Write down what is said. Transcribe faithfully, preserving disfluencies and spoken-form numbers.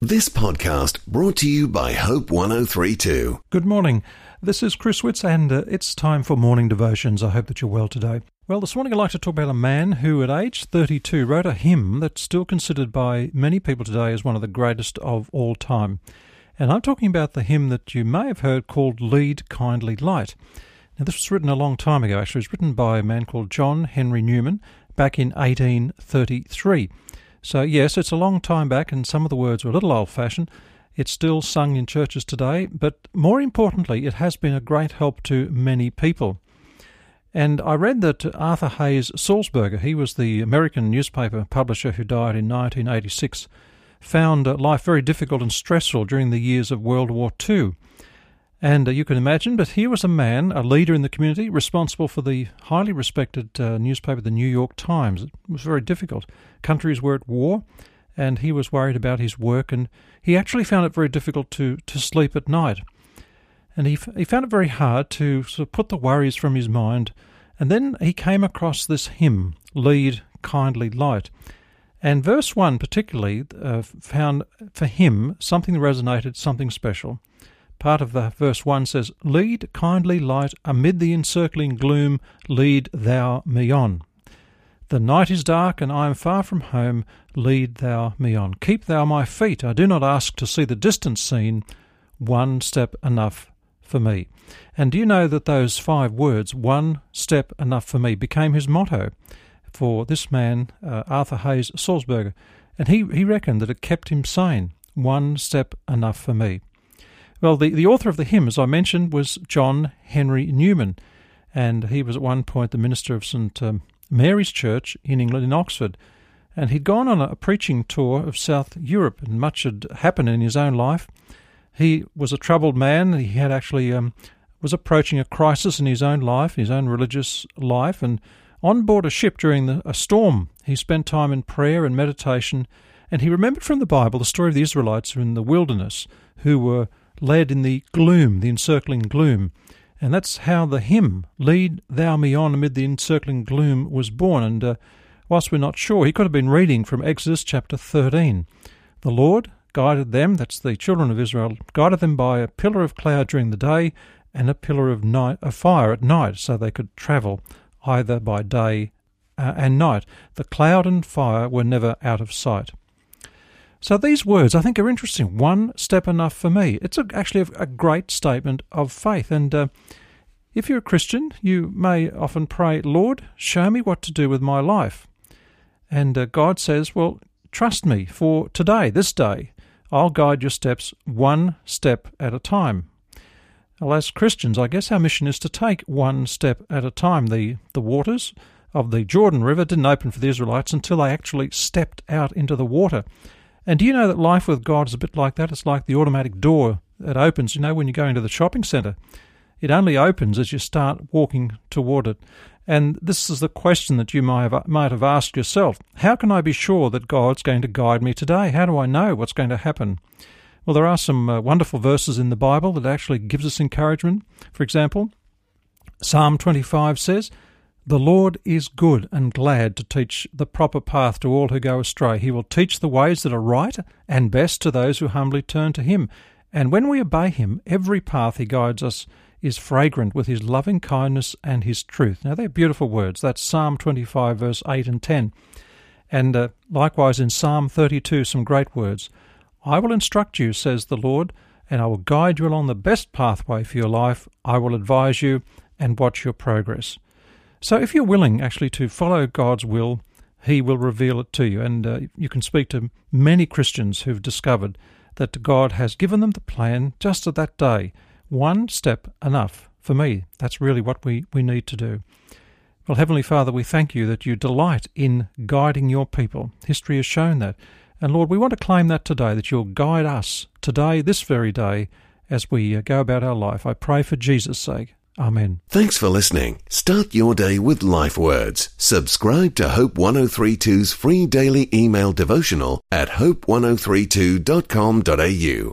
This podcast brought to you by Hope one oh three two. Good morning. This is Chris Witz, and uh, it's time for morning devotions. I hope that you're well today. Well, this morning I'd like to talk about a man who at age thirty-two wrote a hymn that's still considered by many people today as one of the greatest of all time. And I'm talking about the hymn that you may have heard called Lead, Kindly Light. Now, this was written a long time ago, actually. It was written by a man called John Henry Newman back in eighteen thirty-three. So, yes, it's a long time back, and some of the words were a little old-fashioned. It's still sung in churches today, but more importantly, it has been a great help to many people. And I read that Arthur Hayes Sulzberger, he was the American newspaper publisher who died in nineteen eighty-six, found life very difficult and stressful during the years of World War Two. And uh, you can imagine, but here was a man, a leader in the community, responsible for the highly respected uh, newspaper, the New York Times. It was very difficult. Countries were at war, and he was worried about his work, and he actually found it very difficult to, to sleep at night. And he, he found it very hard to sort of put the worries from his mind. And then he came across this hymn, Lead, Kindly Light. And verse one particularly uh, found for him something that resonated, something special. Part of the verse one says, Lead, kindly light, amid the encircling gloom, lead thou me on. The night is dark, and I am far from home, lead thou me on. Keep thou my feet, I do not ask to see the distant scene, one step enough for me. And do you know that those five words, one step enough for me, became his motto for this man, uh, Arthur Hayes Sulzberger. And he, he reckoned that it kept him sane, one step enough for me. Well, the, the author of the hymn, as I mentioned, was John Henry Newman, and he was at one point the minister of St Um, Mary's Church in England, in Oxford, and he'd gone on a preaching tour of South Europe, and much had happened in his own life. He was a troubled man. He had actually um, was approaching a crisis in his own life, his own religious life, and on board a ship during the, a storm, he spent time in prayer and meditation, and he remembered from the Bible the story of the Israelites who were in the wilderness, who were led in the gloom, the encircling gloom. And that's how the hymn, Lead Thou Me On Amid the Encircling Gloom, was born. And uh, whilst we're not sure, he could have been reading from Exodus chapter thirteen. The Lord guided them, that's the children of Israel, guided them by a pillar of cloud during the day and a pillar of night, of fire at night, so they could travel either by day uh, and night. The cloud and fire were never out of sight. So these words, I think, are interesting. One step enough for me. It's a, actually a, a great statement of faith. And uh, if you're a Christian, you may often pray, Lord, show me what to do with my life. And uh, God says, well, trust me for today, this day. I'll guide your steps one step at a time. Well, as Christians, I guess our mission is to take one step at a time. The, the waters of the Jordan River didn't open for the Israelites until they actually stepped out into the water. And do you know that life with God is a bit like that? It's like the automatic door that opens, you know, when you go into the shopping centre. It only opens as you start walking toward it. And this is the question that you might have, might have asked yourself. How can I be sure that God's going to guide me today? How do I know what's going to happen? Well, there are some uh, wonderful verses in the Bible that actually gives us encouragement. For example, Psalm twenty-five says, The Lord is good and glad to teach the proper path to all who go astray. He will teach the ways that are right and best to those who humbly turn to him. And when we obey him, every path he guides us is fragrant with his loving kindness and his truth. Now, they're beautiful words. That's Psalm twenty-five, verse eight and ten. And uh, likewise in Psalm thirty-two, some great words. I will instruct you, says the Lord, and I will guide you along the best pathway for your life. I will advise you and watch your progress. So if you're willing actually to follow God's will, he will reveal it to you. And uh, you can speak to many Christians who've discovered that God has given them the plan just at that day. One step enough. For me, that's really what we, we need to do. Well, Heavenly Father, we thank you that you delight in guiding your people. History has shown that. And Lord, we want to claim that today, that you'll guide us today, this very day, as we uh, go about our life. I pray for Jesus' sake. Amen. Thanks for listening. Start your day with Life Words. Subscribe to Hope one oh three two's free daily email devotional at hope one oh three two dot com dot a u.